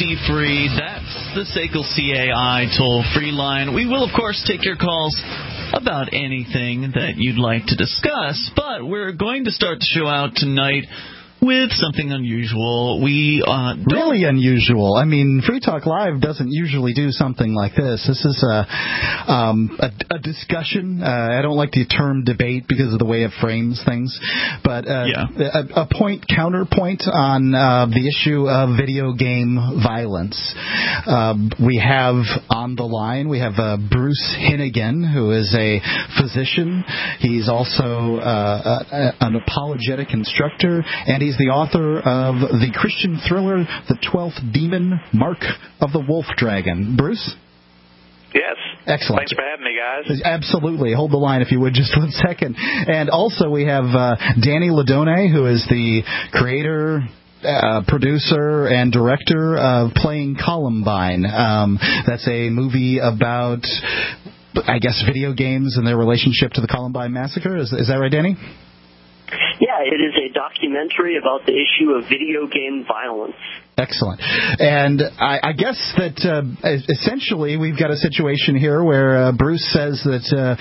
fee-free. That's the SACL CAI toll-free line. We will, of course, take your calls about anything that you'd like to discuss, but we're going to start the show out tonight with something unusual. Really unusual. I mean, Free Talk Live doesn't usually do something like this. This is a discussion. I don't like the term debate because of the way it frames things, but a counterpoint on the issue of video game violence. We have on the line, we have Bruce Hennigan, who is a physician. He's also an apologetic instructor, and he's the author of the Christian thriller, The 12th Demon, Mark of the Wolf Dragon. Bruce? Yes. Excellent. Thanks for having me, guys. Absolutely. Hold the line if you would just 1 second. And also we have Danny Ladone, who is the creator, producer, and director of Playing Columbine. That's a movie about, I guess, video games and their relationship to the Columbine Massacre. Is that right, Danny? Yeah, it is a documentary about the issue of video game violence. Excellent. And I guess that essentially we've got a situation here where Bruce says that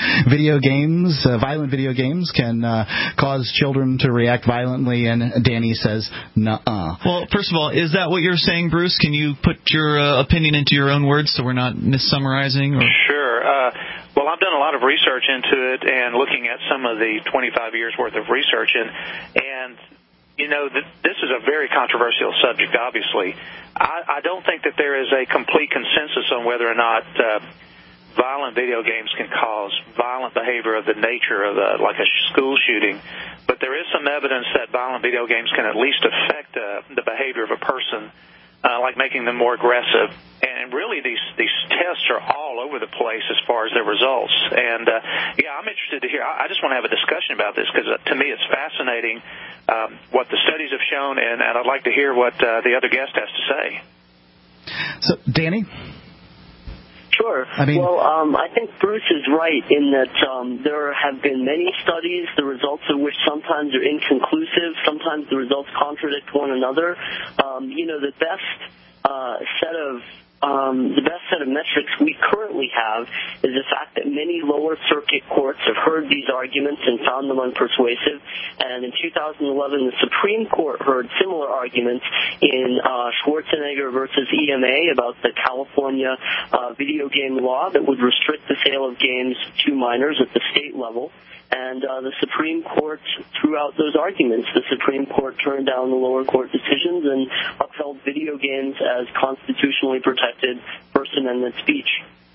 violent video games can cause children to react violently, and Danny says, nuh-uh. Well, first of all, is that what you're saying, Bruce? Can you put your opinion into your own words so we're not missummarizing? Or? Sure. Well, I've done a lot of research into it and looking at some of the 25 years' worth of research, and you know, this is a very controversial subject, obviously. I don't think that there is a complete consensus on whether or not violent video games can cause violent behavior of the nature of like a school shooting, but there is some evidence that violent video games can at least affect the behavior of a person, like making them more aggressive. And really, these tests are all over the place as far as their results. And, I'm interested to hear. I just want to have a discussion about this because, to me, it's fascinating what the studies have shown, and I'd like to hear what the other guest has to say. So, Danny? Sure. I think Bruce is right in that there have been many studies, the results of which sometimes are inconclusive, sometimes the results contradict one another. The best set of metrics we currently have is the fact that many lower circuit courts have heard these arguments and found them unpersuasive. And in 2011, the Supreme Court heard similar arguments in Schwarzenegger versus EMA about the California video game law that would restrict the sale of games to minors at the state level. And the Supreme Court threw out those arguments. The Supreme Court turned down the lower court decisions and upheld video games as constitutionally protected First Amendment speech.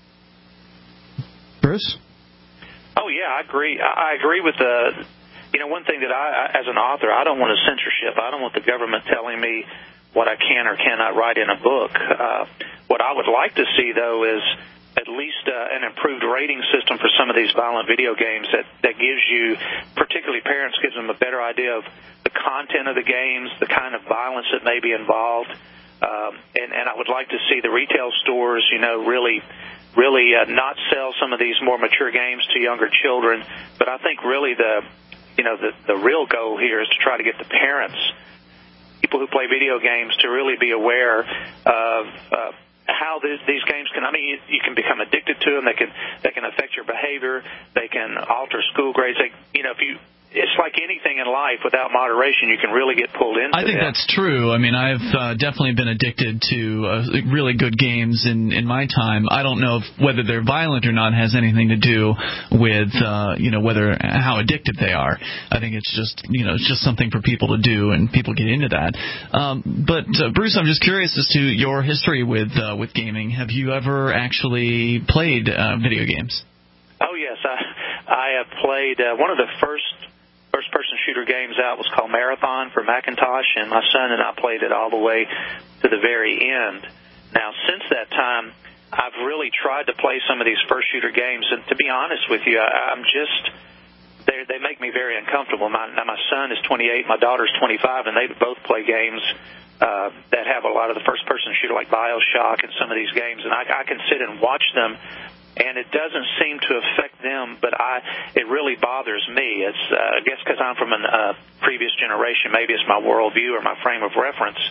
Bruce? Oh, yeah, I agree. I agree with one thing that as an author, I don't want a censorship. I don't want the government telling me what I can or cannot write in a book. What I would like to see, though, is at least an improved rating system for some of these violent video games that gives you, particularly parents, gives them a better idea of the content of the games, the kind of violence that may be involved. And I would like to see the retail stores, really not sell some of these more mature games to younger children. But I think really the real goal here is to try to get the parents, people who play video games, to really be aware of how these games can. I mean, you can become addicted to them. They can affect your behavior. They can alter school grades. It's like anything in life. Without moderation, you can really get pulled into it. I think that's true. I mean, I've definitely been addicted to really good games in my time. I don't know whether they're violent or not has anything to do with whether how addicted they are. I think it's just something for people to do, and people get into that. But Bruce, I'm just curious as to your history with gaming. Have you ever actually played video games? Oh yes, I have played one of the first-person shooter games out was called Marathon for Macintosh, and my son and I played it all the way to the very end. Now, since that time, I've really tried to play some of these first shooter games, and to be honest with you, they make me very uncomfortable. My son is 28, my daughter's 25, and they both play games that have a lot of the first-person shooter like BioShock and some of these games, and I can sit and watch them, and it doesn't seem to affect them, but it really bothers me. It's I guess because I'm from a previous generation. Maybe it's my worldview or my frame of reference.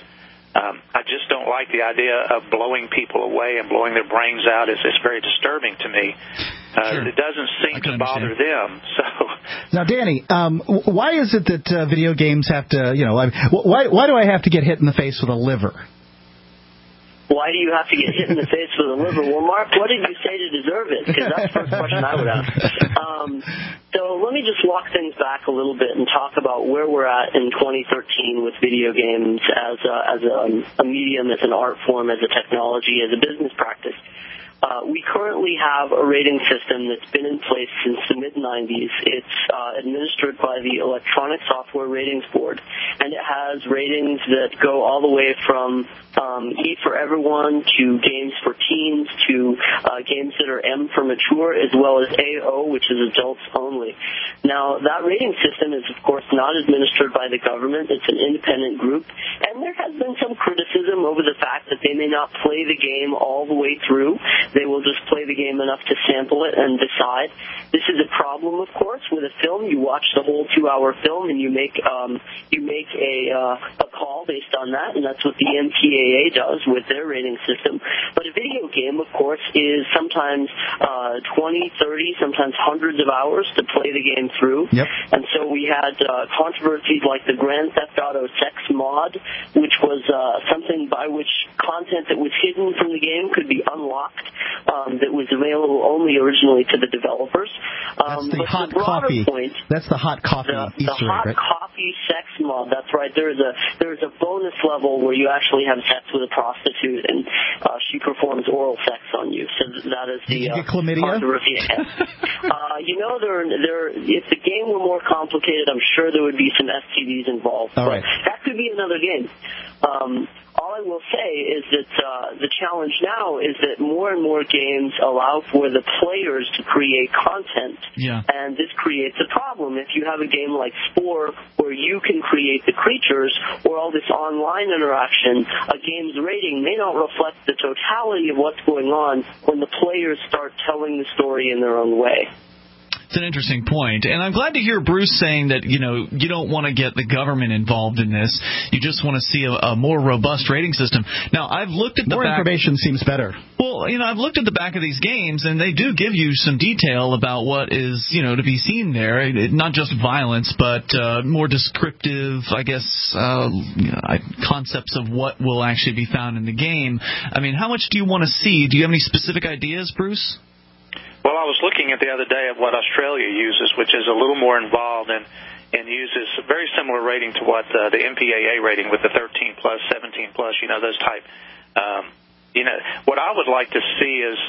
I just don't like the idea of blowing people away and blowing their brains out. It's very disturbing to me. Sure. It doesn't seem to bother them. So now, Danny, why is it that video games have to, why do I have to get hit in the face with a liver? Why do you have to get hit in the face with a liver? Well, Mark, what did you say to deserve it? Because that's the first question I would ask. So let me just walk things back a little bit and talk about where we're at in 2013 with video games as a medium, as an art form, as a technology, as a business practice. We currently have a rating system that's been in place since the mid-'90s. It's administered by the Electronic Software Ratings Board, and it has ratings that go all the way from E for everyone to games for teens to games that are M for mature, as well as AO, which is adults only. Now, that rating system is, of course, not administered by the government. It's an independent group, and there has been some criticism over the fact that they may not play the game all the way through. They will just play the game enough to sample it and decide. This is a problem, of course, with a film. You watch the whole 2-hour film and you make a call based on that, and that's what the MPAA does with their rating system. But a video game, of course, is sometimes 20, 30, sometimes hundreds of hours to play the game through. Yep. And so we had controversies like the Grand Theft Auto Sex mod, which was something by which content that was hidden from the game could be unlocked. That was available only originally to the developers. That's the hot coffee. That's the hot coffee Easter egg, right? The hot coffee sex mod. That's right. There's a bonus level where you actually have sex with a prostitute, and she performs oral sex on you. So that is the controversy. If the game were more complicated, I'm sure there would be some STDs involved. All right. That could be another game. All I will say is that the challenge now is that more and more games allow for the players to create content, and this creates a problem. If you have a game like Spore where you can create the creatures or all this online interaction, a game's rating may not reflect the totality of what's going on when the players start telling the story in their own way. It's an interesting point, and I'm glad to hear Bruce saying that you don't want to get the government involved in this. You just want to see a more robust rating system. Now, I've looked at the more information seems better. Well, I've looked at the back of these games, and they do give you some detail about what is to be seen there. Not just violence, but more descriptive, I guess, concepts of what will actually be found in the game. I mean, how much do you want to see? Do you have any specific ideas, Bruce? Well, I was looking at the other day at what Australia uses, which is a little more involved and uses a very similar rating to what the MPAA rating with the 13 plus, 17 plus, those type. What I would like to see is,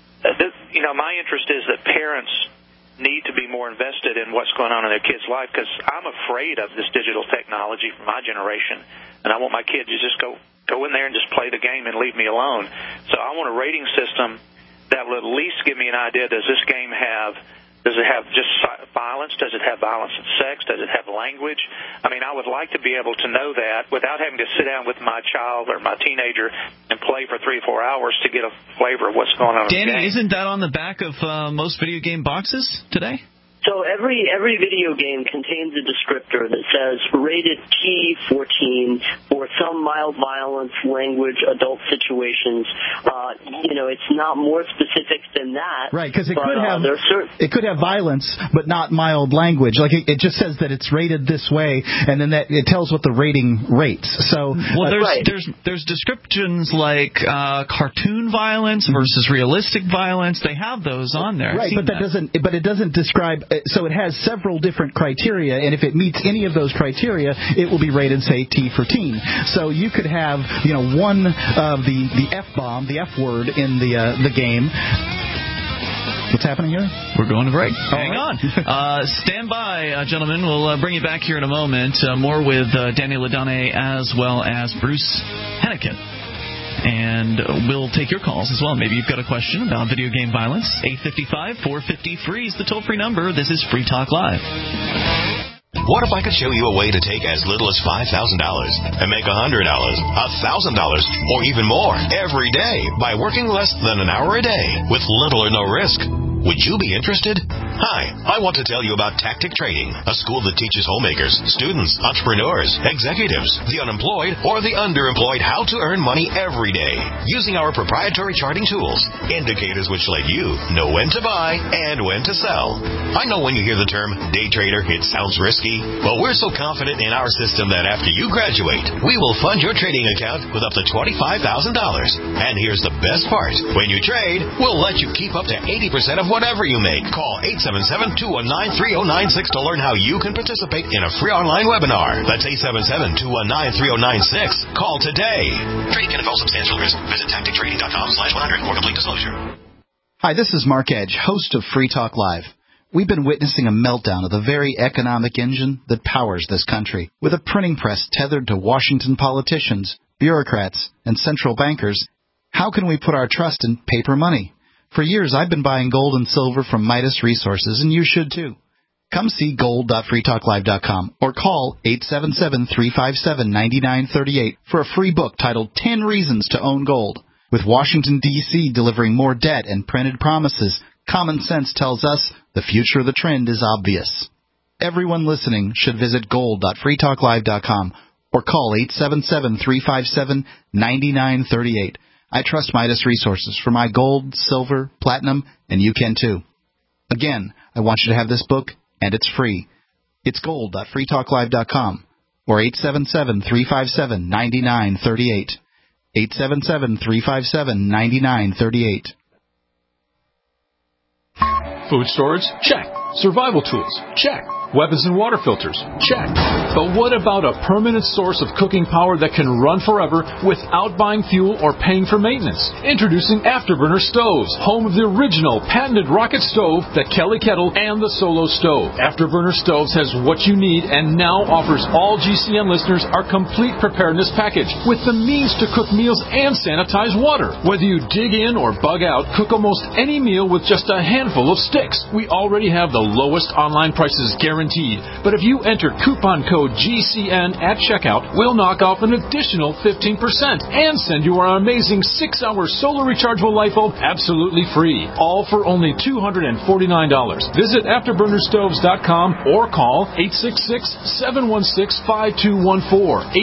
my interest is that parents need to be more invested in what's going on in their kids' life, because I'm afraid of this digital technology from my generation, and I want my kid to just go in there and just play the game and leave me alone. So I want a rating system that will at least give me an idea. Does it have just violence? Does it have violence and sex? Does it have language? I mean, I would like to be able to know that without having to sit down with my child or my teenager and play for 3 or 4 hours to get a flavor of what's going on in the game. Danny, isn't that on the back of most video game boxes today? So every video game contains a descriptor that says rated T14 for some mild violence, language, adult situations. It's not more specific than that. Right, because it could have violence, but not mild language. Like it just says that it's rated this way, and then it tells what the rating rates. So there's descriptions like cartoon violence versus realistic violence. They have those on there. Right, but it doesn't describe. So it has several different criteria, and if it meets any of those criteria, it will be rated, say, T for teen. So you could have, one of the F-bomb, the F word in the game. What's happening here? We're going to break. Hang on. Stand by, gentlemen. We'll bring you back here in a moment. More with Danny LaDonne as well as Bruce Hennigan. And we'll take your calls as well. Maybe you've got a question about video game violence. 855-450-FREE is the toll-free number. This is Free Talk Live. What if I could show you a way to take as little as $5,000 and make $100, $1,000, or even more every day by working less than an hour a day with little or no risk? Would you be interested? Hi, I want to tell you about Tactic Trading, a school that teaches homemakers, students, entrepreneurs, executives, the unemployed, or the underemployed how to earn money every day using our proprietary charting tools, indicators which let you know when to buy and when to sell. I know when you hear the term day trader, it sounds risky. Well, we're so confident in our system that after you graduate, we will fund your trading account with up to $25,000. And here's the best part. When you trade, we'll let you keep up to 80% of whatever you make. Call 877-219-3096 to learn how you can participate in a free online webinar. That's 877-219-3096. Call today. Trading can involve substantial risk. Visit tactictrading.com/100 for complete disclosure. Hi, this is Mark Edge, host of Free Talk Live. We've been witnessing a meltdown of the very economic engine that powers this country. With a printing press tethered to Washington politicians, bureaucrats, and central bankers, how can we put our trust in paper money? For years, I've been buying gold and silver from Midas Resources, and you should too. Come see gold.freetalklive.com or call 877-357-9938 for a free book titled 10 Reasons to Own Gold. With Washington, D.C. delivering more debt and printed promises, common sense tells us the future of the trend is obvious. Everyone listening should visit gold.freetalklive.com or call 877-357-9938. I trust Midas Resources for my gold, silver, platinum, and you can too. Again, I want you to have this book, and it's free. It's gold.freetalklive.com or 877-357-9938. 877-357-9938. Food storage? Check. Survival tools? Check. Weapons and water filters? Check. But what about a permanent source of cooking power that can run forever without buying fuel or paying for maintenance? Introducing Afterburner Stoves, home of the original patented rocket stove, the Kelly Kettle, and the Solo Stove. Afterburner Stoves has what you need and now offers all GCN listeners our complete preparedness package with the means to cook meals and sanitize water. Whether you dig in or bug out, cook almost any meal with just a handful of sticks. We already have the lowest online prices guaranteed. But if you enter coupon code GCN at checkout, we'll knock off an additional 15% and send you our amazing 6-hour solar rechargeable light bulb absolutely free. All for only $249. Visit AfterburnerStoves.com or call 866-716-5214.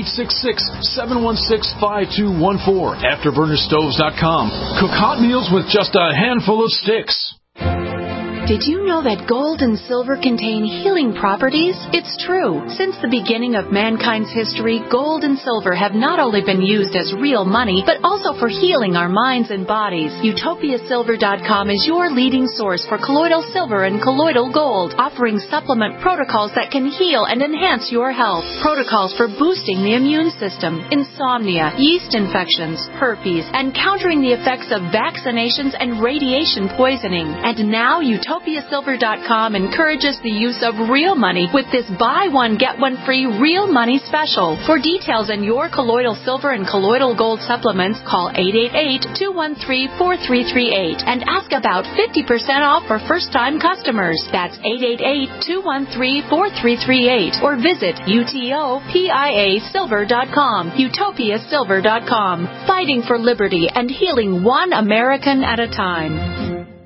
866-716-5214. AfterburnerStoves.com. Cook hot meals with just a handful of sticks. Did you know that gold and silver contain healing properties? It's true. Since the beginning of mankind's history, gold and silver have not only been used as real money, but also for healing our minds and bodies. UtopiaSilver.com is your leading source for colloidal silver and colloidal gold, offering supplement protocols that can heal and enhance your health. Protocols for boosting the immune system, insomnia, yeast infections, herpes, and countering the effects of vaccinations and radiation poisoning. And now UtopiaSilver.com encourages the use of real money with this buy one, get one free real money special. For details on your colloidal silver and colloidal gold supplements, call 888-213-4338 and ask about 50% off for first-time customers. That's 888-213-4338 or visit UTOPIASilver.com. UtopiaSilver.com. Fighting for liberty and healing one American at a time.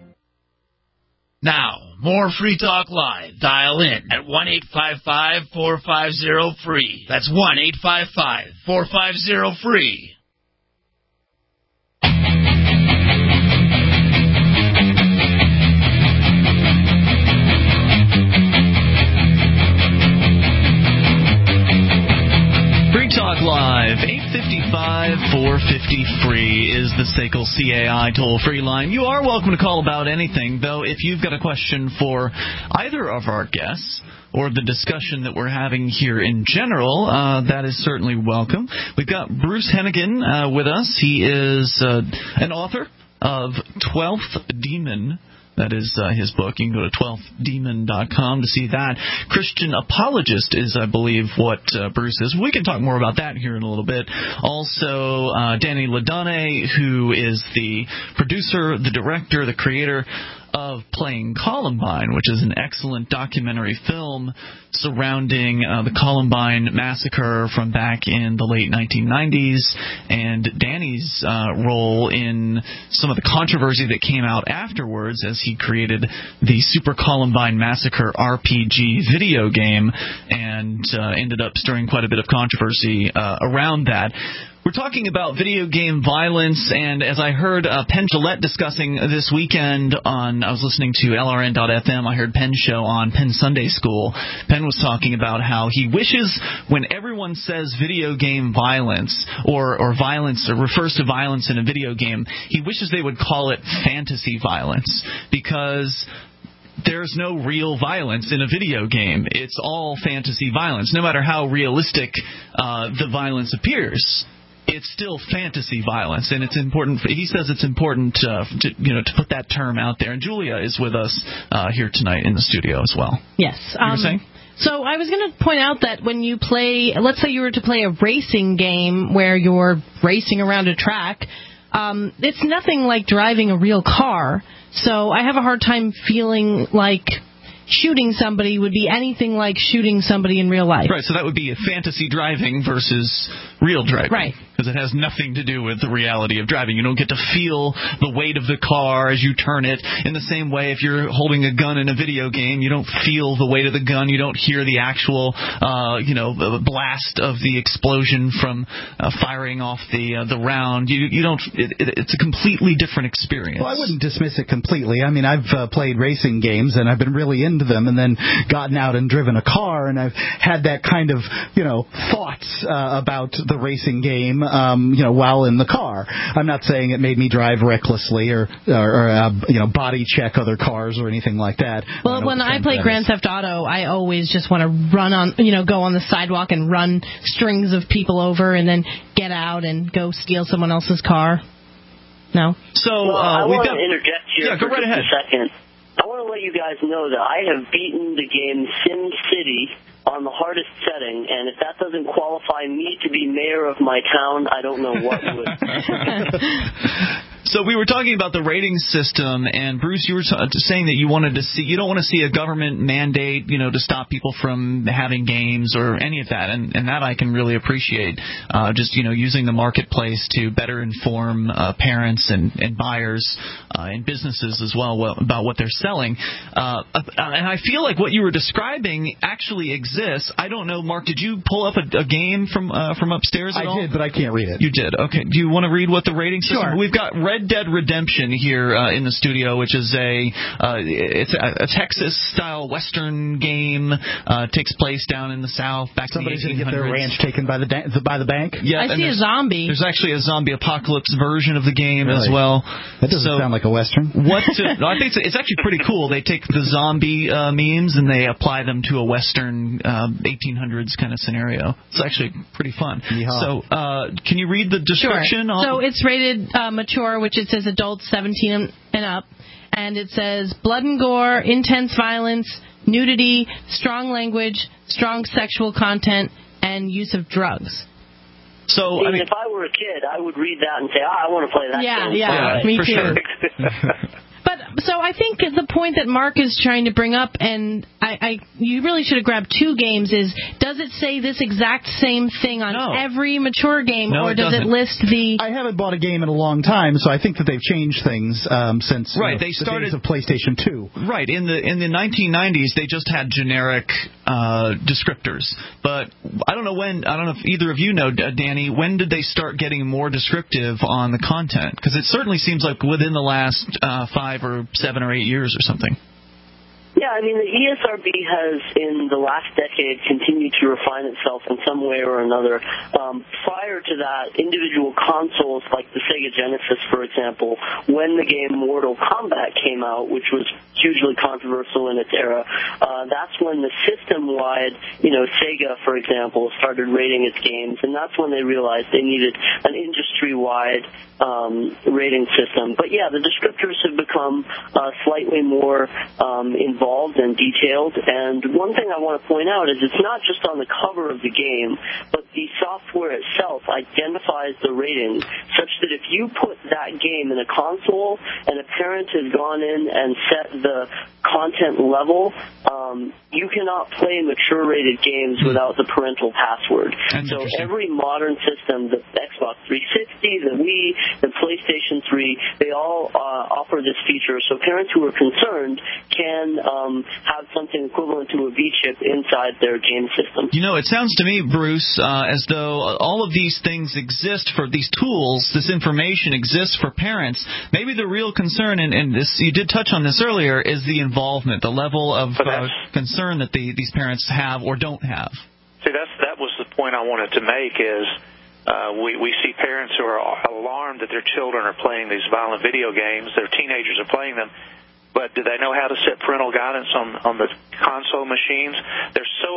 Now, more Free Talk Live. Dial in at 1-855-450-FREE. That's 1-855-450-FREE. Free Talk Live, 855-450-FREE is the SACL CAI toll-free line. You are welcome to call about anything, though if you've got a question for either of our guests or the discussion that we're having here in general, that is certainly welcome. We've got Bruce Hennigan with us. He is an author of 12th Demon. That is his book. You can go to 12thdemon.com to see that. Christian apologist is, I believe, what Bruce is. We can talk more about that here in a little bit. Also, Danny Ladonne, who is the producer, the director, the creator of Playing Columbine, which is an excellent documentary film surrounding the Columbine massacre from back in the late 1990s, and Danny's role in some of the controversy that came out afterwards as he created the Super Columbine Massacre RPG video game and ended up stirring quite a bit of controversy around that. We're talking about video game violence, and as I heard Penn Jillette discussing this weekend I was listening to LRN.FM, I heard Penn's show on Penn Sunday School. Penn was talking about how he wishes when everyone says video game violence or violence or refers to violence in a video game, he wishes they would call it fantasy violence, because there's no real violence in a video game. It's all fantasy violence. No matter how realistic the violence appears, it's still fantasy violence, and it's important. He says it's important to put that term out there. And Julia is with us here tonight in the studio as well. Yes. You were saying? So I was going to point out that when you play, let's say you were to play a racing game where you're racing around a track, it's nothing like driving a real car. So I have a hard time feeling like shooting somebody would be anything like shooting somebody in real life. Right, so that would be a fantasy driving versus real driving. Right. Because it has nothing to do with the reality of driving. You don't get to feel the weight of the car as you turn it. In the same way, if you're holding a gun in a video game, you don't feel the weight of the gun. You don't hear the actual, blast of the explosion from firing off the round. You don't. It's a completely different experience. Well, I wouldn't dismiss it completely. I mean, I've played racing games, and I've been really into them, and then gotten out and driven a car, and I've had that kind of, thoughts about the racing game, while in the car. I'm not saying it made me drive recklessly or body check other cars or anything like that. Well, when I play Grand Theft Auto, I always just want to run on, go on the sidewalk and run strings of people over and then get out and go steal someone else's car. No? So, I want to interject here go right ahead. a second. I want to let you guys know that I have beaten the game Sim City on the hardest setting, and if that doesn't qualify me to be mayor of my town, I don't know what would. So we were talking about the rating system, and Bruce, you were saying that you don't want to see a government mandate, to stop people from having games or any of that, and that I can really appreciate. Just using the marketplace to better inform parents and buyers and businesses as well about what they're selling. And I feel like what you were describing actually exists. I don't know, Mark. Did you pull up a game from upstairs at all? I did, but I can't read it. You did. Okay. Do you want to read what the rating system? Sure. We've got Red Dead Redemption here in the studio, which is it's a Texas-style Western game. Takes place down in the South, back Somebody's in the 1800s. Somebody's going to get their ranch taken by the bank? Yeah, I see a zombie. There's actually a zombie apocalypse version of the game as well. That doesn't sound like a Western. I think it's actually pretty cool. They take the zombie memes and they apply them to a Western 1800s kind of scenario. It's actually pretty fun. Yeehaw. So can you read the description? Sure. So it's rated mature, which it says adults 17 and up, and it says blood and gore, intense violence, nudity, strong language, strong sexual content, and use of drugs. So if I were a kid, I would read that and say, I want to play that game. Yeah, me for too. Sure. So I think the point that Mark is trying to bring up, and you really should have grabbed two games, is does it say this exact same thing on every mature game, or does it list the... I haven't bought a game in a long time, so I think that they've changed things since they started the days of PlayStation 2. Right. In the 1990s, they just had generic descriptors. But I don't know if either of you know, Danny, when did they start getting more descriptive on the content? Because it certainly seems like within the last 5 or 7 or 8 years or something. Yeah, I mean, the ESRB has, in the last decade, continued to refine itself in some way or another. Prior to that, individual consoles like the Sega Genesis, for example, when the game Mortal Kombat came out, which was hugely controversial in its era, that's when the system-wide, Sega, for example, started rating its games, and that's when they realized they needed an industry-wide rating system. But yeah, the descriptors have become slightly more involved involved and detailed. And one thing I want to point out is it's not just on the cover of the game, but the software itself identifies the ratings such that if you put that game in a console and a parent has gone in and set the content level, you cannot play mature-rated games without the parental password. So every modern system, the Xbox 360, the Wii, the PlayStation 3, they all offer this feature. So parents who are concerned can have something equivalent to a V-chip inside their game system. You know, it sounds to me, Bruce, as though all of these things exist for these tools, this information exists for parents. Maybe the real concern, and this you did touch on this earlier, is the involvement, the level of concern that these parents have or don't have. See, that was the point I wanted to make is we see parents who are alarmed that their children are playing these violent video games. Their teenagers are playing them. But do they know how to set parental guidance on the console machines? They're so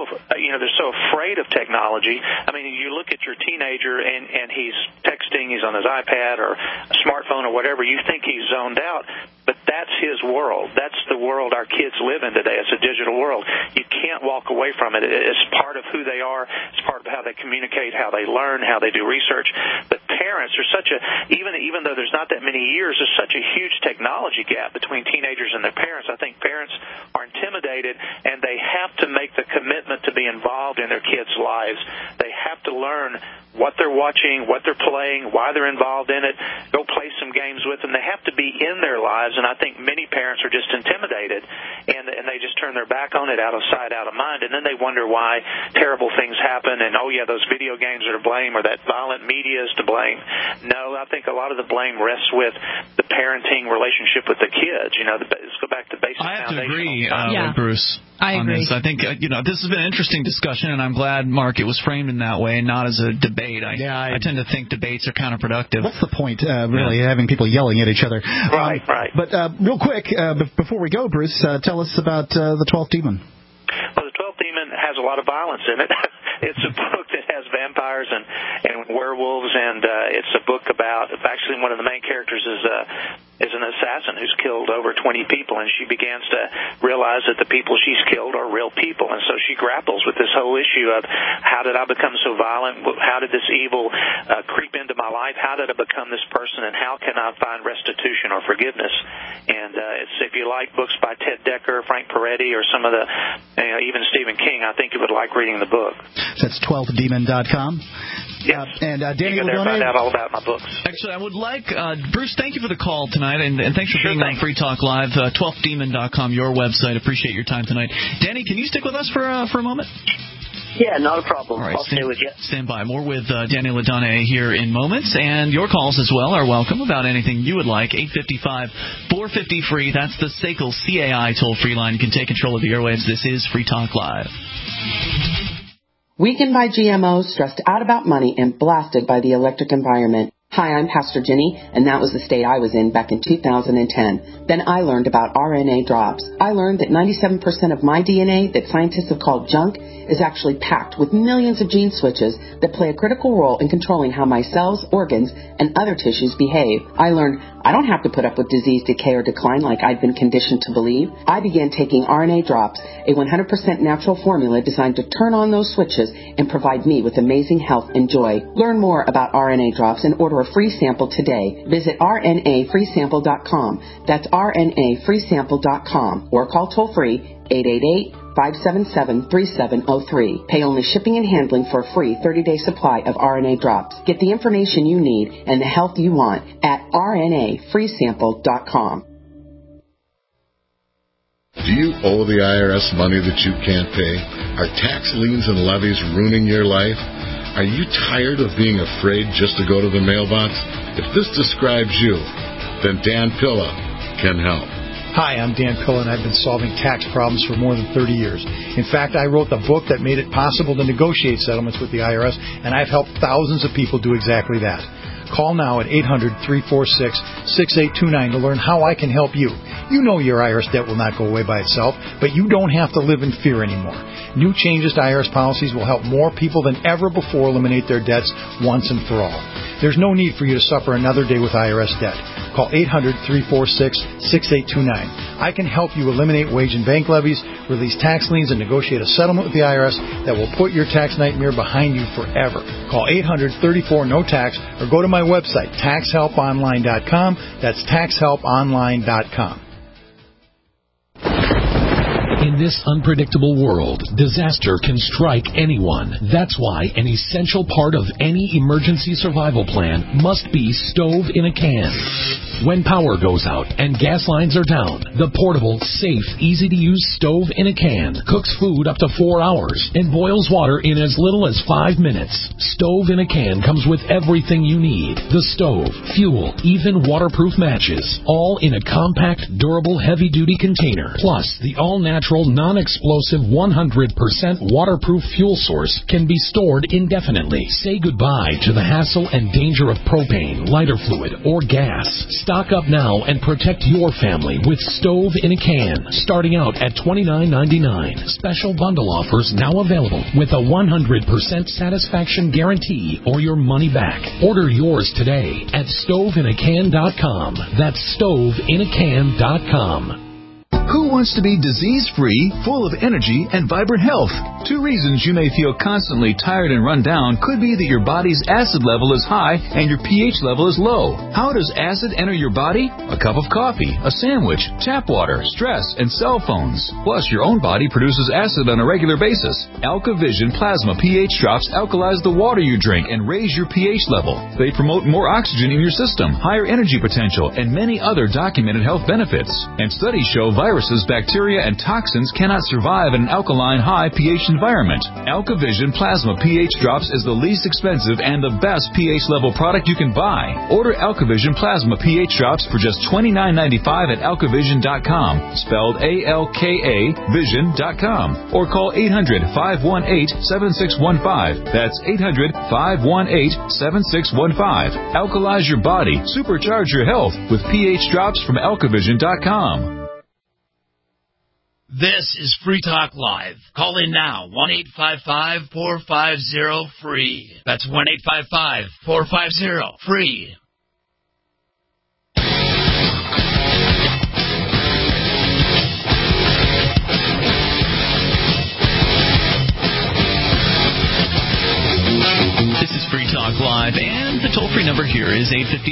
afraid of technology. I mean, you look at your teenager and he's texting, he's on his iPad or a smartphone or whatever. You think he's zoned out, but that's his world. That's the world our kids live in today. It's a digital world. You can't walk away from it. It's part of who they are. It's part of how they communicate, how they learn, how they do research. But parents are even though there's not that many years, there's such a huge technology gap between teenagers and their parents. I think parents are intimidated, and they have to make the commitment to be involved in their kids' lives. They have to learn what they're watching, what they're playing, why they're involved in it, go play some games with them. They have to be in their lives, and I think many parents are just intimidated, and they just turn their back on it, out of sight, out of mind, and then they wonder why terrible things happen, and, oh, yeah, those video games are to blame, or that violent media is to blame. No, I think a lot of the blame rests with the parenting relationship with the kids. You know, let's go back to basic I have to agree, Bruce. I agree. This. I think this has been an interesting discussion, and I'm glad, Mark, it was framed in that way and not as a debate. I tend to think debates are counterproductive. What's the point, really, having people yelling at each other? Right. But real quick, before we go, Bruce, tell us about the 12th Demon. Well, the 12th Demon has a lot of violence in it. It's a book that has vampires and werewolves, and it's a book about, actually one of the main characters is an assassin who's killed over 20 people, and she begins to realize that the people she's killed are real people, and so she grapples with this whole issue of how did I become so violent, how did this evil creep into my life, how did I become this person, and how can I find restitution or forgiveness. And if you like books by Ted Decker, Frank Peretti, or some of the, even Stephen King, I think you would like reading the book. That's 12demon.com. Yes. And Danny will find out all about my books. Actually, I would like, Bruce, thank you for the call tonight, and thanks for being on Free Talk Live, 12demon.com, your website. Appreciate your time tonight. Danny, can you stick with us for a moment? Yeah, not a problem. All right, I'll stay with you. Stand by. More with Danny LaDonna here in moments, and your calls as well are welcome about anything you would like. 855-450-FREE. That's the SACL CAI toll-free line. You can take control of the airwaves. This is Free Talk Live. Weakened by GMOs, stressed out about money, and blasted by the electric environment. Hi, I'm Pastor Jenny, and that was the state I was in back in 2010. Then I learned about RNA drops. I learned that 97% of my DNA that scientists have called junk is actually packed with millions of gene switches that play a critical role in controlling how my cells, organs, and other tissues behave. I learned I don't have to put up with disease, decay, or decline like I'd been conditioned to believe. I began taking RNA drops, a 100% natural formula designed to turn on those switches and provide me with amazing health and joy. Learn more about RNA drops and order a free sample today. Visit rnafreesample.com. That's rnafreesample.com, or call toll-free 888-577-3703. Pay only shipping and handling for a free 30-day supply of RNA drops. Get the information you need and the health you want at rnafreesample.com. Do you owe the IRS money that you can't pay? Are tax liens and levies ruining your life? Are you tired of being afraid just to go to the mailbox? If this describes you, then Dan Pilla can help. Hi, I'm Dan Pilla, and I've been solving tax problems for more than 30 years. In fact, I wrote the book that made it possible to negotiate settlements with the IRS, and I've helped thousands of people do exactly that. Call now at 800-346-6829 to learn how I can help you. You know your IRS debt will not go away by itself, but you don't have to live in fear anymore. New changes to IRS policies will help more people than ever before eliminate their debts once and for all. There's no need for you to suffer another day with IRS debt. Call 800-346-6829. I can help you eliminate wage and bank levies, release tax liens, and negotiate a settlement with the IRS that will put your tax nightmare behind you forever. Call 800-34-NO-TAX or go to my website, taxhelponline.com. That's taxhelponline.com. In this unpredictable world, disaster can strike anyone. That's why an essential part of any emergency survival plan must be stove in a can. When power goes out and gas lines are down, the portable, safe, easy-to-use stove in a can cooks food up to 4 hours and boils water in as little as 5 minutes. Stove in a can comes with everything you need. The stove, fuel, even waterproof matches, all in a compact, durable, heavy-duty container. Plus, the all-natural, non-explosive, 100% waterproof fuel source can be stored indefinitely. Say goodbye to the hassle and danger of propane, lighter fluid, or gas. Stock up now and protect your family with Stove in a Can, starting out at $29.99. Special bundle offers now available with a 100% satisfaction guarantee or your money back. Order yours today at stoveinacan.com. That's stoveinacan.com. Who wants to be disease-free, full of energy, and vibrant health? 2 reasons you may feel constantly tired and run down could be that your body's acid level is high and your pH level is low. How does acid enter your body? A cup of coffee, a sandwich, tap water, stress, and cell phones. Plus, your own body produces acid on a regular basis. AlkaVision Plasma pH drops alkalize the water you drink and raise your pH level. They promote more oxygen in your system, higher energy potential, and many other documented health benefits. And studies show viruses, bacteria, and toxins cannot survive in an alkaline, high pH environment. AlkaVision Plasma pH Drops is the least expensive and the best pH level product you can buy. Order AlkaVision Plasma pH Drops for just $29.95 at alkavision.com, spelled A-L-K-A vision.com, or call 800-518-7615. That's 800-518-7615. Alkalize your body, supercharge your health with pH Drops from alkavision.com. This is Free Talk Live. Call in now, 1-855-450-FREE. That's 1-855-450-FREE. This is Free Talk Live, and the toll-free number here is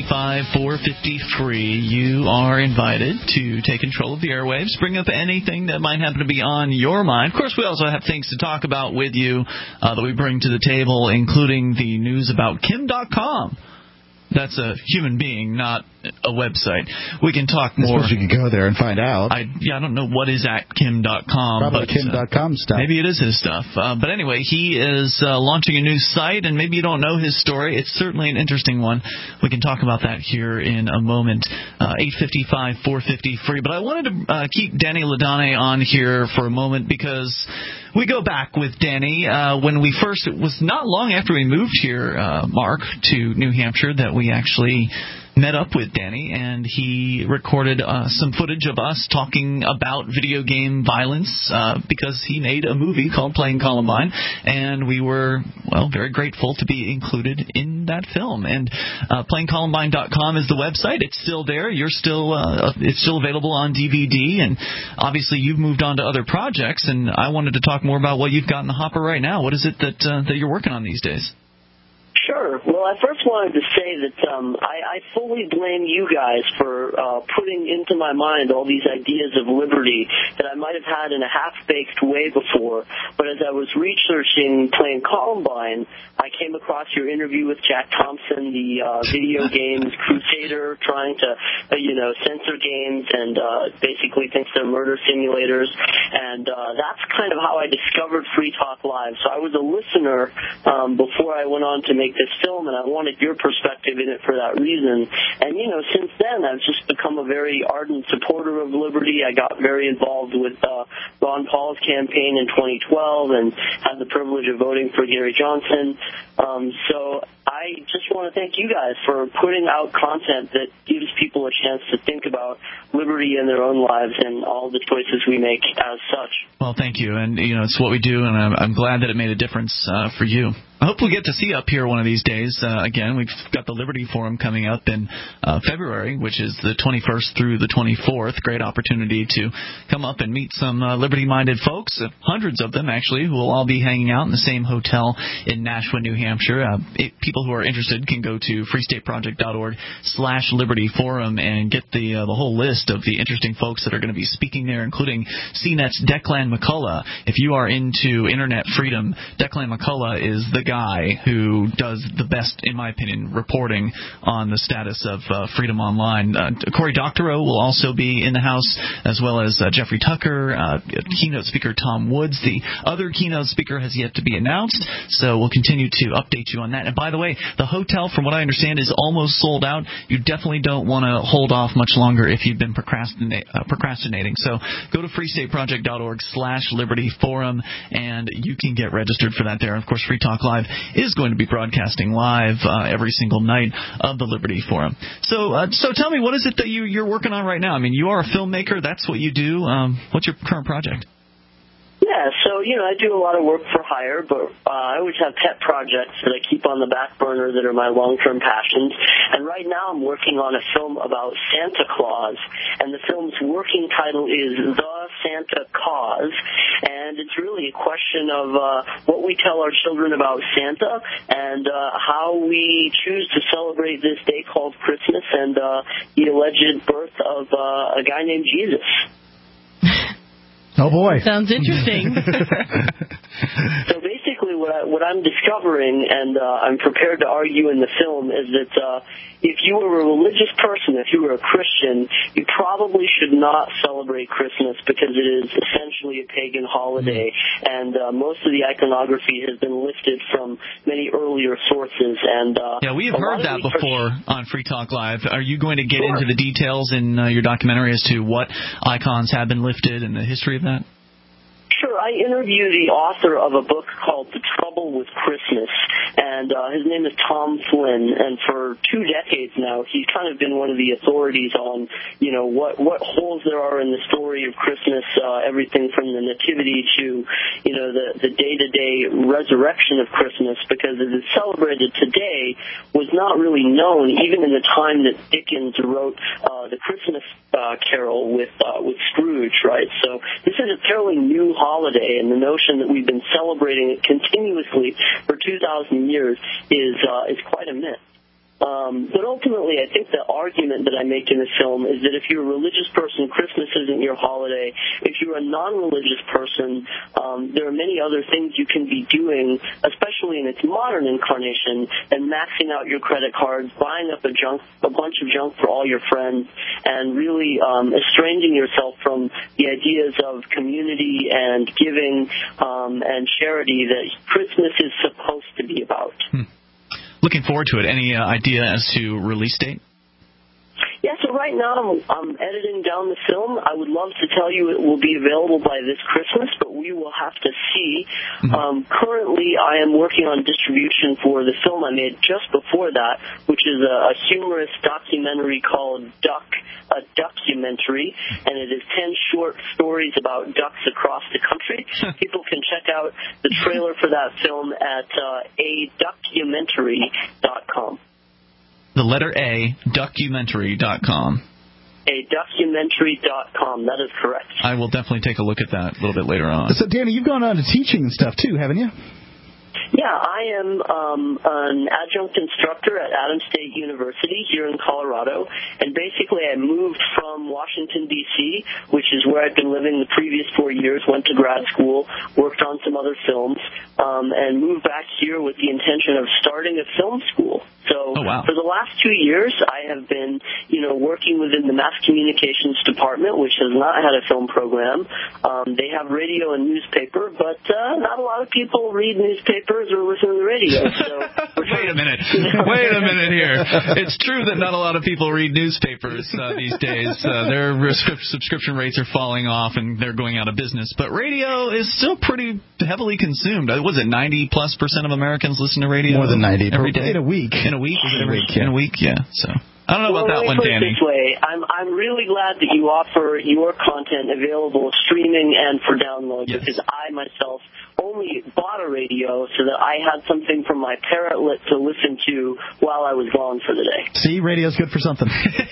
855-450-FREE. You are invited to take control of the airwaves, bring up anything that might happen to be on your mind. Of course, we also have things to talk about with you that we bring to the table, including the news about Kim.com. That's a human being, not a website. We can talk more. I suppose you could go there and find out. I don't know what is at Kim.com. Probably Kim.com stuff. Maybe it is his stuff. But anyway, he is launching a new site, and maybe you don't know his story. It's certainly an interesting one. We can talk about that here in a moment. 855-450-FREE. But I wanted to keep Danny Ladonne on here for a moment because we go back with Danny when we first, it was not long after we moved here, Mark, to New Hampshire that we actually met up with Danny, and he recorded some footage of us talking about video game violence because he made a movie called Playing Columbine, and we were, well, very grateful to be included in that film. And playingcolumbine.com is the website. It's still there. It's still available on DVD, and obviously you've moved on to other projects, and I wanted to talk more about what you've got in the hopper right now. What is it that you're working on these days? Sure. Well, I first wanted to say that I fully blame you guys for putting into my mind all these ideas of liberty that I might have had in a half-baked way before. But as I was researching Playing Columbine, I came across your interview with Jack Thompson, the video games crusader, trying to, censor games and basically thinks they're murder simulators. And that's kind of how I discovered Free Talk Live. So I was a listener before I went on to make this film, and I wanted your perspective in it for that reason. And, since then, I've just become a very ardent supporter of liberty. I got very involved with Ron Paul's campaign in 2012 and had the privilege of voting for Gary Johnson. So I just want to thank you guys for putting out content that gives people a chance to think about liberty in their own lives and all the choices we make as such. Well, thank you. And, it's what we do, and I'm glad that it made a difference for you. I hope we get to see you up here one of these days. Again, we've got the Liberty Forum coming up in February, which is the 21st through the 24th. Great opportunity to come up and meet some liberty-minded folks, hundreds of them actually, who will all be hanging out in the same hotel in Nashua, New Hampshire. People who are interested can go to freestateproject.org/Liberty Forum and get the whole list of the interesting folks that are going to be speaking there, including CNET's Declan McCullough. If you are into internet freedom, Declan McCullough is the guy who does the best, in my opinion, reporting on the status of freedom online. Cory Doctorow will also be in the house, as well as Jeffrey Tucker, keynote speaker Tom Woods. The other keynote speaker has yet to be announced, so we'll continue to update you on that. And by the way, the hotel, from what I understand, is almost sold out. You definitely don't want to hold off much longer if you've been procrastinating. So go to freestateproject.org/Liberty Forum, and you can get registered for that there. Of course, Free Talk Live is going to be broadcasting live every single night of the Liberty Forum. So tell me, what is it that you're working on right now? I mean, you are a filmmaker. That's what you do. What's your current project? Yeah, so, I do a lot of work for hire, but I always have pet projects that I keep on the back burner that are my long-term passions. And right now I'm working on a film about Santa Claus, and the film's working title is The Santa Cause, and it's really a question of what we tell our children about Santa and how we choose to celebrate this day called Christmas and the alleged birth of a guy named Jesus. Oh, boy. Sounds interesting. So basically what I'm discovering, and I'm prepared to argue in the film, is that if you were a religious person, if you were a Christian, you probably should not celebrate Christmas because it is essentially a pagan holiday, and most of the iconography has been lifted from many earlier sources. And we have heard that before on Free Talk Live. Are you going to get into the details in your documentary as to what icons have been lifted and the history of that? Sure. I interviewed the author of a book called The Trouble with Christmas, and his name is Tom Flynn, and for 2 decades now, he's kind of been one of the authorities on, what holes there are in the story of Christmas, everything from the nativity to, the day-to-day resurrection of Christmas, because it is celebrated today was not really known, even in the time that Dickens wrote the Christmas Carol with Scrooge, right? So this is a fairly new holiday, and the notion that we've been celebrating it continuously for 2,000 years is quite a myth. But ultimately, I think the argument that I make in the film is that if you're a religious person, Christmas isn't your holiday. If you're a non-religious person, there are many other things you can be doing, especially in its modern incarnation, than maxing out your credit cards, buying up a bunch of junk for all your friends, and really estranging yourself from the ideas of community and giving and charity that Christmas is supposed to be about. Looking forward to it. Any idea as to release date? Yeah, so right now I'm editing down the film. I would love to tell you it will be available by this Christmas, but we will have to see. Currently, I am working on distribution for the film I made just before that, which is a humorous documentary called Duck, a Duckumentary, and it is 10 short stories about ducks across the country. People can check out the trailer for that film at aduckumentary.com. The letter A, duckumentary.com. Aduckumentary.com, that is correct. I will definitely take a look at that a little bit later on. So, Danny, you've gone on to teaching and stuff, too, haven't you? Yeah, I am an adjunct instructor at Adams State University here in Colorado, and basically I moved from Washington, D.C., which is where I'd been living the previous 4 years, went to grad school, worked on some other films, and moved back here with the intention of starting a film school. So for the last 2 years, I have been, working within the Mass Communications Department, which has not had a film program. They have radio and newspaper, but not a lot of people read newspapers or listen to the radio. So Wait a minute here. It's true that not a lot of people read newspapers these days. Their subscription rates are falling off and they're going out of business. But radio is still pretty heavily consumed. Was it 90+% of Americans listen to radio? More than 90 every day? In a week. In a week? Yeah. So. I don't know about that one, Danny. This way, I'm really glad that you offer your content available streaming and for download, because I myself only bought a radio so that I had something from my parrotlet to listen to while I was gone for the day. See, radio's good for something.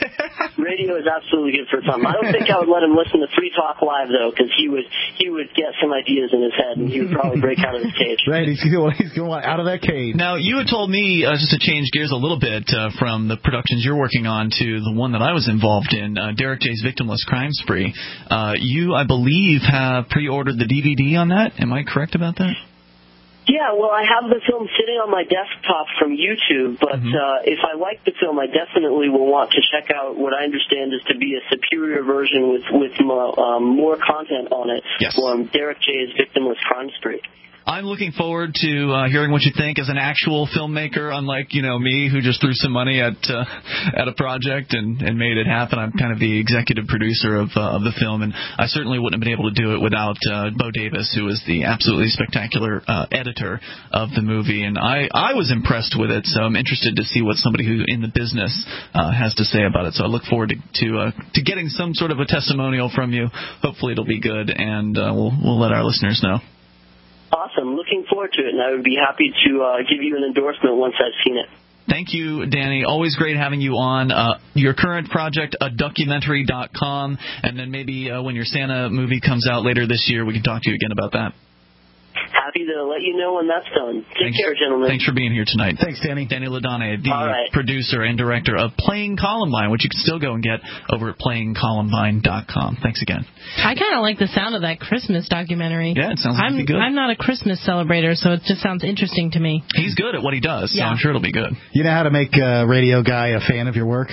Radio is absolutely good for something. I don't think I would let him listen to Free Talk Live, though, because he would get some ideas in his head, and he would probably break out of his cage. Right, he's going out of that cage. Now, you had told me, just to change gears a little bit, from the productions you're working on to the one that I was involved in, Derek J's Victimless Crime Spree. You, I believe, have pre-ordered the DVD on that. Am I correct about that? Yeah, well, I have the film sitting on my desktop from YouTube, but if I like the film, I definitely will want to check out what I understand is to be a superior version with more content on it from Derek J's Victimless Crime Spree. I'm looking forward to hearing what you think as an actual filmmaker, unlike, me, who just threw some money at a project and made it happen. I'm kind of the executive producer of the film, and I certainly wouldn't have been able to do it without Bo Davis, who is the absolutely spectacular editor of the movie. And I was impressed with it, so I'm interested to see what somebody who in the business has to say about it. So I look forward to getting some sort of a testimonial from you. Hopefully it'll be good, and we'll let our listeners know. Awesome. Looking forward to it, and I would be happy to give you an endorsement once I've seen it. Thank you, Danny. Always great having you on. Your current project, adocumentary.com, and then maybe when your Santa movie comes out later this year, we can talk to you again about that. Happy to let you know when that's done. Take care, gentlemen. Thanks for being here tonight. Thanks, Danny. Danny LaDonne, the producer and director of Playing Columbine, which you can still go and get over at playingcolumbine.com. Thanks again. I kind of like the sound of that Christmas documentary. Yeah, it sounds like it'd be good. I'm not a Christmas celebrator, so it just sounds interesting to me. He's good at what he does, so I'm sure it'll be good. You know how to make a radio guy a fan of your work?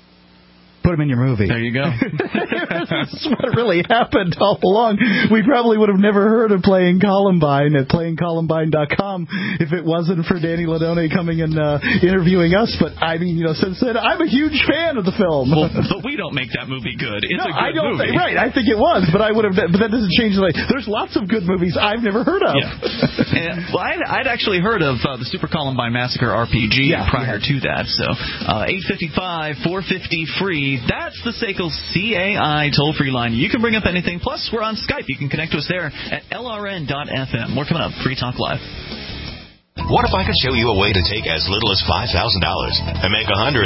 Put him in your movie. There you go. This is what really happened all along. We probably would have never heard of Playing Columbine at playingcolumbine.com if it wasn't for Danny LaDonne coming and interviewing us. But, since then, I'm a huge fan of the film. Well, but we don't make that movie good. It's a good movie. Right, I think it was, but that doesn't change the way. There's lots of good movies I've never heard of. Yeah. I'd actually heard of the Super Columbine Massacre RPG prior to that. So, 855-450-FREE. That's the SACL CAI toll-free line. You can bring up anything. Plus, we're on Skype. You can connect to us there at lrn.fm. More coming up. Free Talk Live. What if I could show you a way to take as little as $5,000 and make $100, $1,000,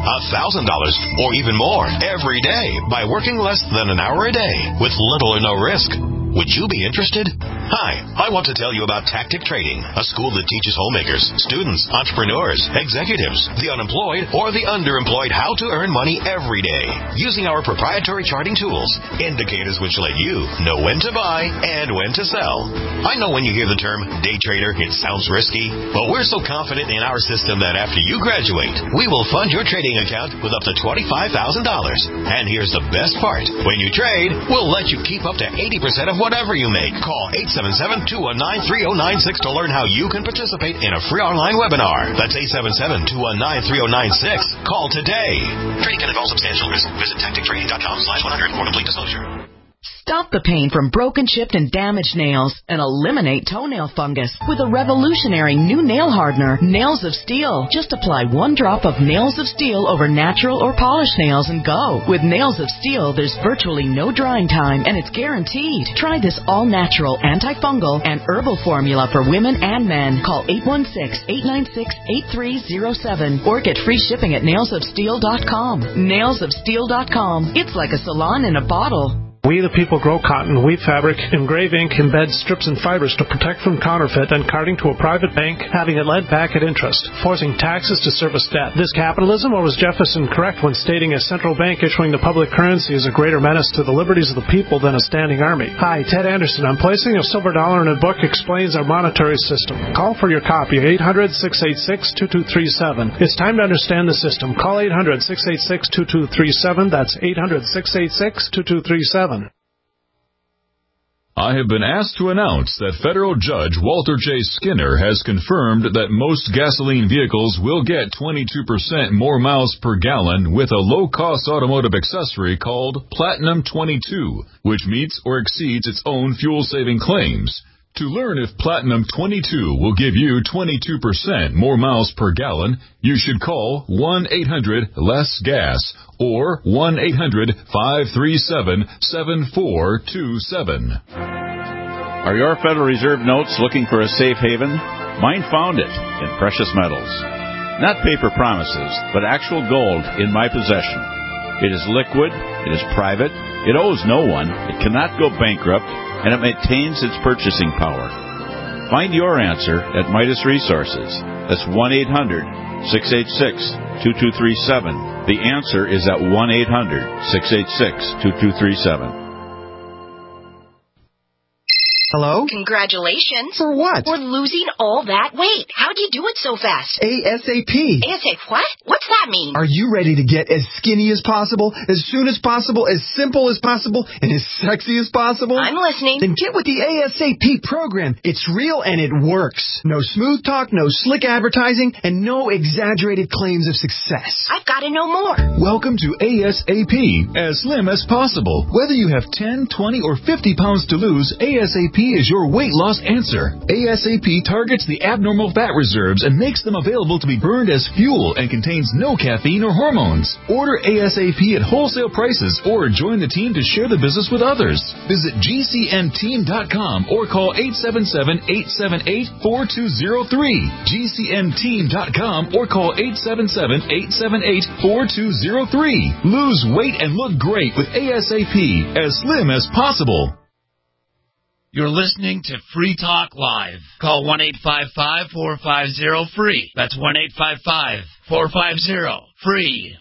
or even more every day by working less than an hour a day with little or no risk? Would you be interested? Hi, I want to tell you about Tactic Trading, a school that teaches homemakers, students, entrepreneurs, executives, the unemployed, or the underemployed how to earn money every day using our proprietary charting tools, indicators which let you know when to buy and when to sell. I know when you hear the term day trader, it sounds risky, but we're so confident in our system that after you graduate, we will fund your trading account with up to $25,000. And here's the best part. When you trade, we'll let you keep up to 80% of whatever you make. Call 877-219-3096 to learn how you can participate in a free online webinar. That's 877-219-3096. Call today. Trading can involve substantial risk. Visit tactictrading.com/100 for complete disclosure. Stop the pain from broken, chipped, and damaged nails and eliminate toenail fungus with a revolutionary new nail hardener, Nails of Steel. Just apply 1 drop of Nails of Steel over natural or polished nails and go. With Nails of Steel, there's virtually no drying time, and it's guaranteed. Try this all-natural, antifungal, and herbal formula for women and men. Call 816-896-8307 or get free shipping at nailsofsteel.com. Nailsofsteel.com. It's like a salon in a bottle. We the people grow cotton, weave fabric, engrave ink, embed strips and fibers to protect from counterfeit and carting to a private bank, having it lent back at interest, forcing taxes to service debt. This capitalism, or was Jefferson correct when stating a central bank issuing the public currency is a greater menace to the liberties of the people than a standing army? Hi, Ted Anderson. I'm placing a silver dollar in a book explains our monetary system. Call for your copy, 800-686-2237. It's time to understand the system. Call 800-686-2237. That's 800-686-2237. I have been asked to announce that Federal Judge Walter J. Skinner has confirmed that most gasoline vehicles will get 22% more miles per gallon with a low-cost automotive accessory called Platinum 22, which meets or exceeds its own fuel-saving claims. To learn if Platinum 22 will give you 22% more miles per gallon, you should call 1-800-LESS-GAS or 1-800-537-7427. Are your Federal Reserve notes looking for a safe haven? Mine found it in precious metals. Not paper promises, but actual gold in my possession. It is liquid, it is private, it owes no one, it cannot go bankrupt, and it maintains its purchasing power. Find your answer at Midas Resources. That's 1-800-686-2237. The answer is at 1-800-686-2237. Hello? Congratulations. For what? For losing all that weight. How'd you do it so fast? ASAP. ASAP what? What's that mean? Are you ready to get as skinny as possible, as soon as possible, as simple as possible, and as sexy as possible? I'm listening. Then get with the ASAP program. It's real and it works. No smooth talk, no slick advertising, and no exaggerated claims of success. I've got to know more. Welcome to ASAP, as slim as possible. Whether you have 10, 20, or 50 pounds to lose, ASAP is your weight loss answer. ASAP targets the abnormal fat reserves and makes them available to be burned as fuel and contains no caffeine or hormones. Order ASAP at wholesale prices or join the team to share the business with others. Visit GCNteam.com or call 877-878-4203. GCNteam.com or call 877-878-4203. Lose weight and look great with ASAP, as slim as possible. You're listening to Free Talk Live. Call 1-855-450-FREE. That's 1-855-450-FREE.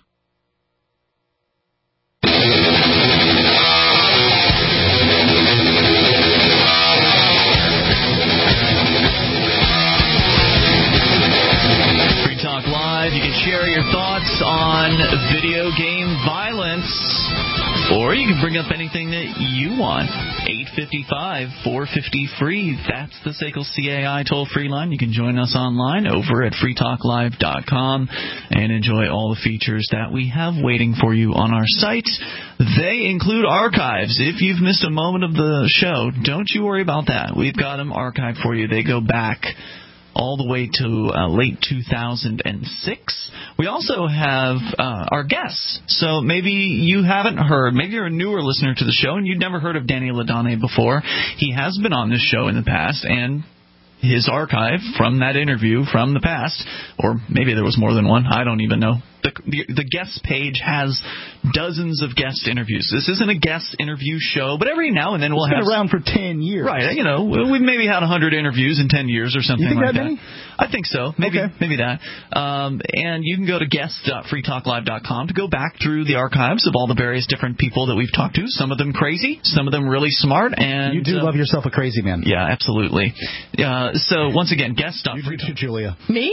Free Talk Live. You can share your thoughts on video game violence, or you can bring up anything that you want. 855-450-FREE. That's the SACL CAI toll-free line. You can join us online over at freetalklive.com and enjoy all the features that we have waiting for you on our site. They include archives. If you've missed a moment of the show, don't you worry about that. We've got them archived for you. They go back all the way to late 2006. We also have our guests. So maybe you haven't heard, maybe you're a newer listener to the show and you'd never heard of Danny LaDonne before. He has been on this show in the past, and his archive from that interview from the past, or maybe there was more than one, I don't even know. The guest page has dozens of guest interviews. This isn't a guest interview show, but every now and then we'll have... It's been around for 10 years. Right, you know, we've maybe had 100 interviews in 10 years or something like that. Many? I think so. Maybe that. And you can go to guest.freetalklive.com to go back through the archives of all the various different people that we've talked to. Some of them crazy, some of them really smart. And you do love yourself a crazy man. Yeah, absolutely. So once again, guest.freetalklive.com. Julia. Me?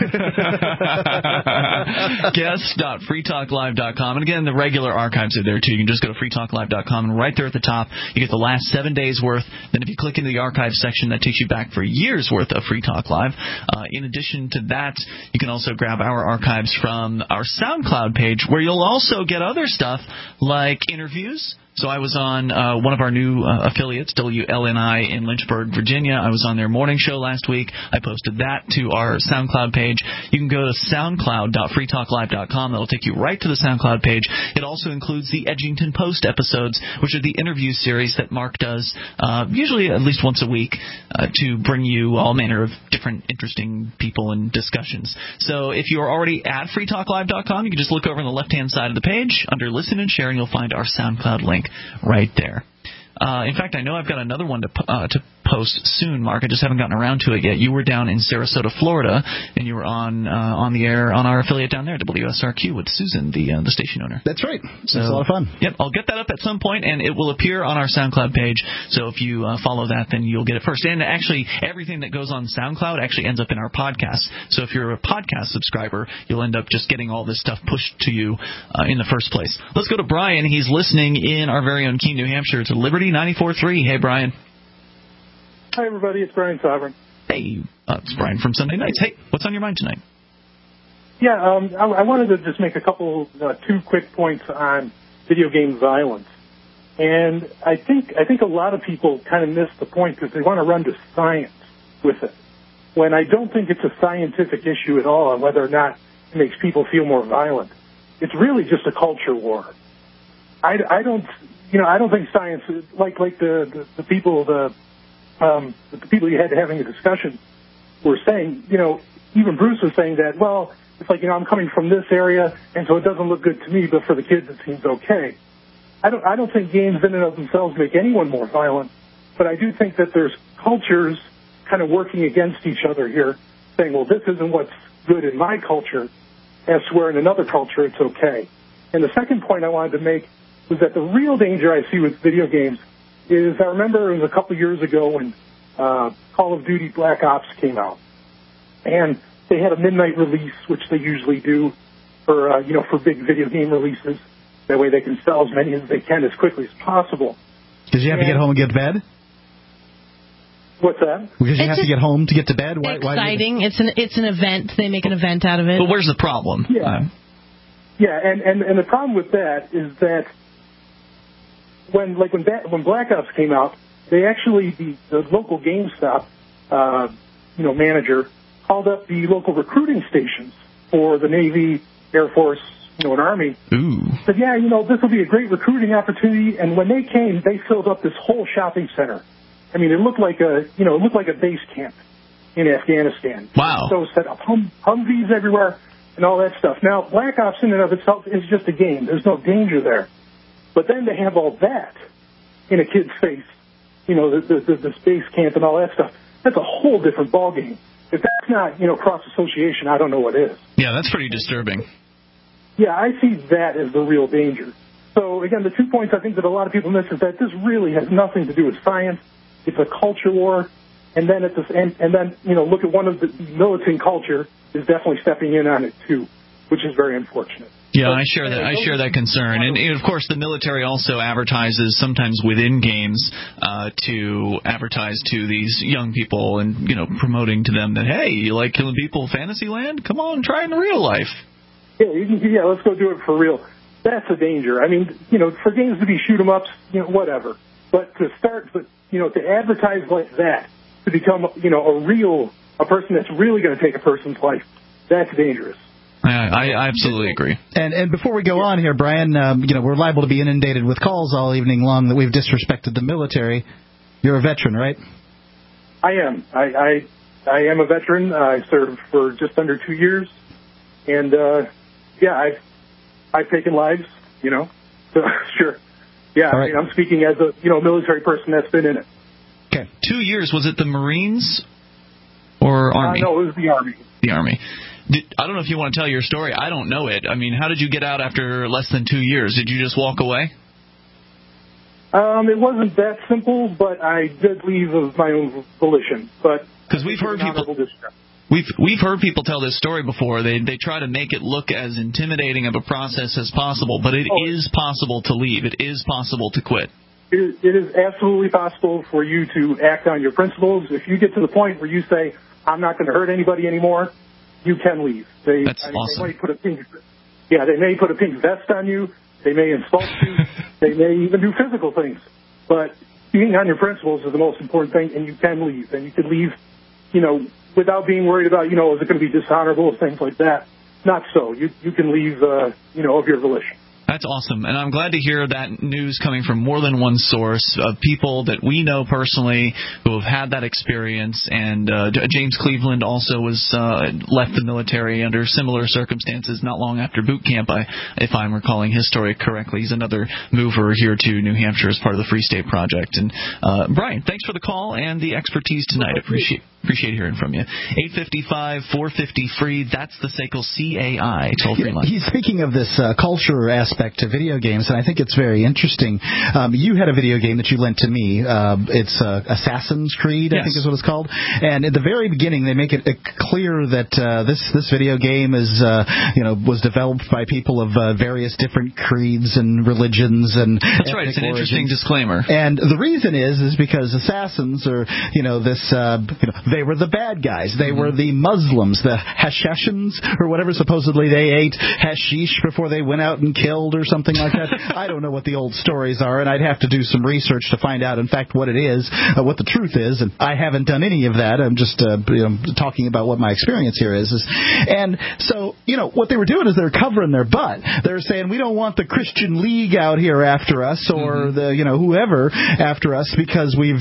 Guest.freetalklive.com. And again, the regular archives are there too. You can just go to freetalklive.com, and right there at the top, you get the last 7 days worth. Then if you click into the archive section, that takes you back for years worth of Free Talk Live. In addition to that, you can also grab our archives from our SoundCloud page, where you'll also get other stuff like interviews. So I was on one of our new affiliates, WLNI in Lynchburg, Virginia. I was on their morning show last week. I posted that to our SoundCloud page. You can go to soundcloud.freetalklive.com. That'll take you right to the SoundCloud page. It also includes the Edgington Post episodes, which are the interview series that Mark does usually at least once a week to bring you all manner of different interesting people and discussions. So if you are already at freetalklive.com, you can just look over on the left-hand side of the page. Under Listen and Share, and you'll find our SoundCloud link right there. In fact, I know I've got another one to post soon, Mark. I just haven't gotten around to it yet. You were down in Sarasota, Florida, and you were on the air on our affiliate down there, WSRQ, with Susan, the station owner. That's right. So, it's a lot of fun. Yep, I'll get that up at some point, and it will appear on our SoundCloud page. So if you follow that, then you'll get it first. And actually, everything that goes on SoundCloud actually ends up in our podcast. So if you're a podcast subscriber, you'll end up just getting all this stuff pushed to you in the first place. Let's go to Brian. He's listening in our very own Keene, New Hampshire, to Liberty 94.3. Hey, Brian. Hi, everybody. It's Brian Sovereign. Hey, it's Brian from Sunday Nights. Hey, what's on your mind tonight? Yeah, I wanted to just make a couple, 2 quick points on video game violence. And I think a lot of people kind of miss the point because they want to run to science with it, when I don't think it's a scientific issue at all on whether or not it makes people feel more violent. It's really just a culture war. I don't think science, like the people you had having a discussion were saying, even Bruce was saying that, well, it's like, I'm coming from this area, and so it doesn't look good to me, but for the kids it seems okay. I don't think games in and of themselves make anyone more violent, but I do think that there's cultures kind of working against each other here, saying, well, this isn't what's good in my culture, as to where in another culture it's okay. And the second point I wanted to make was that the real danger I see with video games is, I remember it was a couple years ago when Call of Duty Black Ops came out, and they had a midnight release, which they usually do for big video game releases. That way they can sell as many as they can as quickly as possible. Because you have to get home and get to bed? What's that? Because you have to get home to get to bed? Exciting. It's an event. They make an event out of it. But where's the problem? Yeah. And the problem with that is that when Black Ops came out, they actually, the local GameStop manager called up the local recruiting stations for the Navy, Air Force, and Army. Ooh. Said, this will be a great recruiting opportunity. And when they came, they filled up this whole shopping center. I mean, it looked like a base camp in Afghanistan. Wow. So set up Humvees everywhere and all that stuff. Now, Black Ops in and of itself is just a game. There's no danger there. But then they have all that in a kid's face, the space camp and all that stuff. That's a whole different ballgame. If that's not, cross-association, I don't know what is. Yeah, that's pretty disturbing. Yeah, I see that as the real danger. So, again, the 2 points I think that a lot of people miss is that this really has nothing to do with science. It's a culture war. And then look at one of the militant culture is definitely stepping in on it, too, which is very unfortunate. Yeah, I share that concern, and of course the military also advertises sometimes within games to advertise to these young people and promoting to them that, hey, you like killing people in Fantasyland? Come on, try it in real life. Yeah, let's go do it for real. That's a danger. I mean, for games to be shoot 'em ups, whatever. But to advertise like that, to become a person that's really going to take a person's life, that's dangerous. I absolutely agree. And before we go on here, Brian, we're liable to be inundated with calls all evening long that we've disrespected the military. You're a veteran, right? I am. I am a veteran. I served for just under 2 years, and I've taken lives. So sure. Yeah, right. I mean, I'm speaking as a military person that's been in it. Okay. 2 years. Was it the Marines or Army? No, it was the Army. The Army. I don't know if you want to tell your story. I don't know it. I mean, how did you get out after less than 2 years? Did you just walk away? It wasn't that simple, but I did leave of my own volition. But because we've heard people tell this story before. They try to make it look as intimidating of a process as possible, but it is possible to leave. It is possible to quit. It is absolutely possible for you to act on your principles. If you get to the point where you say, I'm not going to hurt anybody anymore, you can leave. That's awesome. They may put a pink vest on you. They may insult you. They may even do physical things. But being on your principles is the most important thing, and you can leave. And you can leave, without being worried about, is it going to be dishonorable, things like that. Not so. You can leave, of your volition. That's awesome, and I'm glad to hear that news coming from more than one source of people that we know personally who have had that experience. And James Cleveland also was left the military under similar circumstances not long after boot camp, if I'm recalling his story correctly. He's another mover here to New Hampshire as part of the Free State Project. And Brian, thanks for the call and the expertise tonight. Appreciate hearing from you. 855-450-FREE. That's the SACL CAI toll-free line. He's speaking of this culture aspect to video games, and I think it's very interesting. You had a video game that you lent to me. It's Assassin's Creed, I think is what it's called. And at the very beginning, they make it clear that this video game is, was developed by people of various different creeds and religions and that's right. It's an interesting disclaimer. And the reason is because assassins are, this they were the bad guys. They were the Muslims, the Hashashins, or whatever supposedly they ate hashish before they went out and killed or something like that. I don't know what the old stories are, and I'd have to do some research to find out, in fact, what it is, what the truth is, and I haven't done any of that. I'm just talking about what my experience here is. And so, what they were doing is they're covering their butt. They're saying, we don't want the Christian League out here after us, or the whoever after us, because we've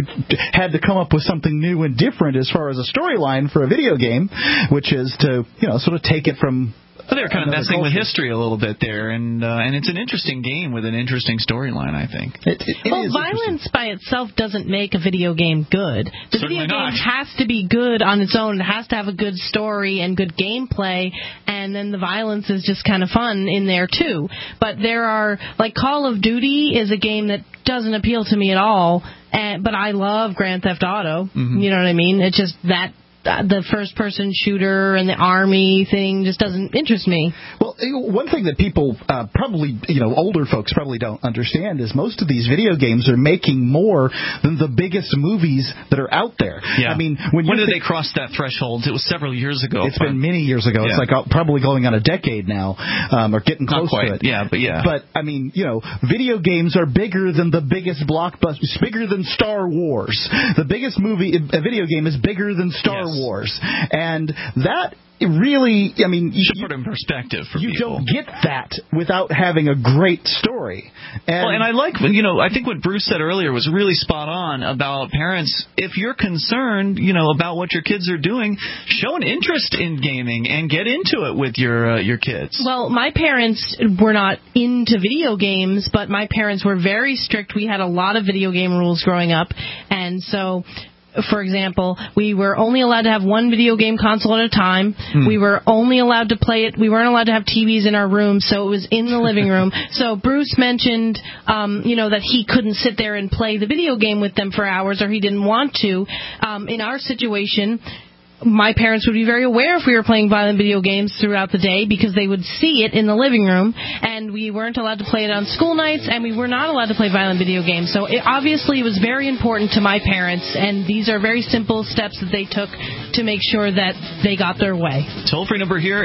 had to come up with something new and different as far as a storyline for a video game, which is to sort of take it from. Well, they're kind of messing with history a little bit there, and it's an interesting game with an interesting storyline, I think. Violence by itself doesn't make a video game good. The Certainly video not. game has to be good on its own. It has to have a good story and good gameplay, and then the violence is just kind of fun in there, too. But there are, like, Call of Duty is a game that doesn't appeal to me at all, but I love Grand Theft Auto. You know what I mean? It's just that the first-person shooter and the army thing just doesn't interest me. Well, one thing that people probably, older folks probably don't understand is most of these video games are making more than the biggest movies that are out there. Yeah. I mean, when did they cross that threshold? It was several years ago. It's been many years ago. Yeah. It's like probably going on a decade now, or getting close to it. Yeah, but yeah. But, I mean, video games are bigger than the biggest blockbusters, bigger than Star Wars. The biggest a video game is bigger than Star Wars. And that really, I mean, you should put it in perspective for people. You don't get that without having a great story. And I like, I think what Bruce said earlier was really spot on about parents. If you're concerned, about what your kids are doing, show an interest in gaming and get into it with your kids. Well, my parents were not into video games, but my parents were very strict. We had a lot of video game rules growing up, and so, for example, we were only allowed to have one video game console at a time. We were only allowed to play it. We weren't allowed to have TVs in our room, so it was in the living room. So Bruce mentioned, that he couldn't sit there and play the video game with them for hours, or he didn't want to. In our situation, my parents would be very aware if we were playing violent video games throughout the day, because they would see it in the living room, and we weren't allowed to play it on school nights, and we were not allowed to play violent video games. So obviously it was very important to my parents, and these are very simple steps that they took to make sure that they got their way. Toll-free number here,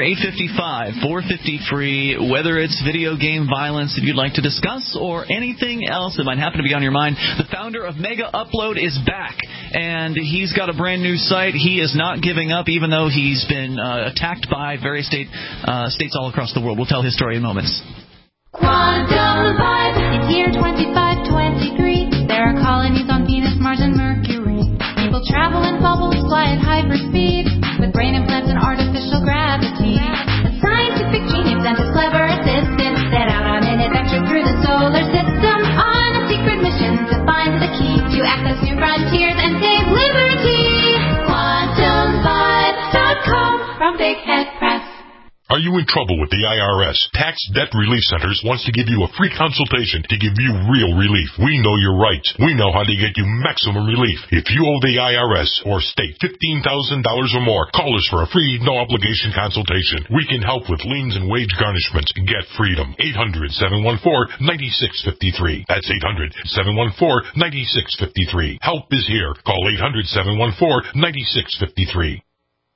855-450-FREE, whether it's video game violence that you'd like to discuss or anything else that might happen to be on your mind. The founder of Mega Upload is back, and he's got a brand new site. He is not giving up, even though he's been attacked by various states all across the world. We'll tell his story in moments. Quantum Vibe, it's year 2523. There are colonies on Venus, Mars, and Mercury. People travel in bubbles, fly at hyperspeed, with brain implants and artificial gravity. A scientific genius and his clever assistant set out on an adventure through the solar system on a secret mission to find the key to access new frontiers and save liberty. QuantumVibe.com from Big Head Press. Are you in trouble with the IRS? Tax Debt Relief Centers wants to give you a free consultation to give you real relief. We know your rights. We know how to get you maximum relief. If you owe the IRS or state $15,000 or more, call us for a free, no-obligation consultation. We can help with liens and wage garnishments. Get freedom. 800-714-9653. That's 800-714-9653. Help is here. Call 800-714-9653.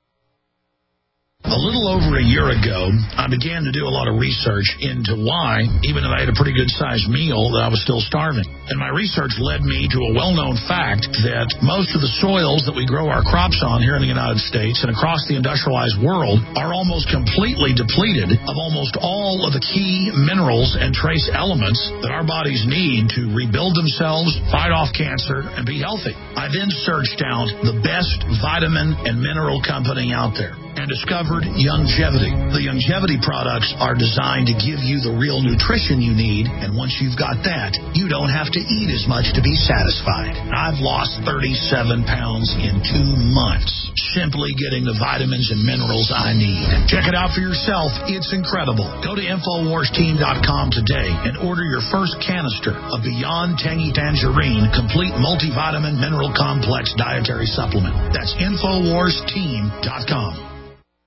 A little over a year ago, I began to do a lot of research into why, even if I had a pretty good-sized meal, that I was still starving. And my research led me to a well-known fact that most of the soils that we grow our crops on here in the United States and across the industrialized world are almost completely depleted of almost all of the key minerals and trace elements that our bodies need to rebuild themselves, fight off cancer, and be healthy. I then searched out the best vitamin and mineral company out there and discovered Youngevity. The Youngevity products are designed to give you the real nutrition you need, and once you've got that, you don't have to eat as much to be satisfied. I've lost 37 pounds in 2 months, simply getting the vitamins and minerals I need. Check it out for yourself. It's incredible. Go to InfoWarsTeam.com today and order your first canister of Beyond Tangy Tangerine Complete Multivitamin Mineral Complex Dietary Supplement. That's InfoWarsTeam.com.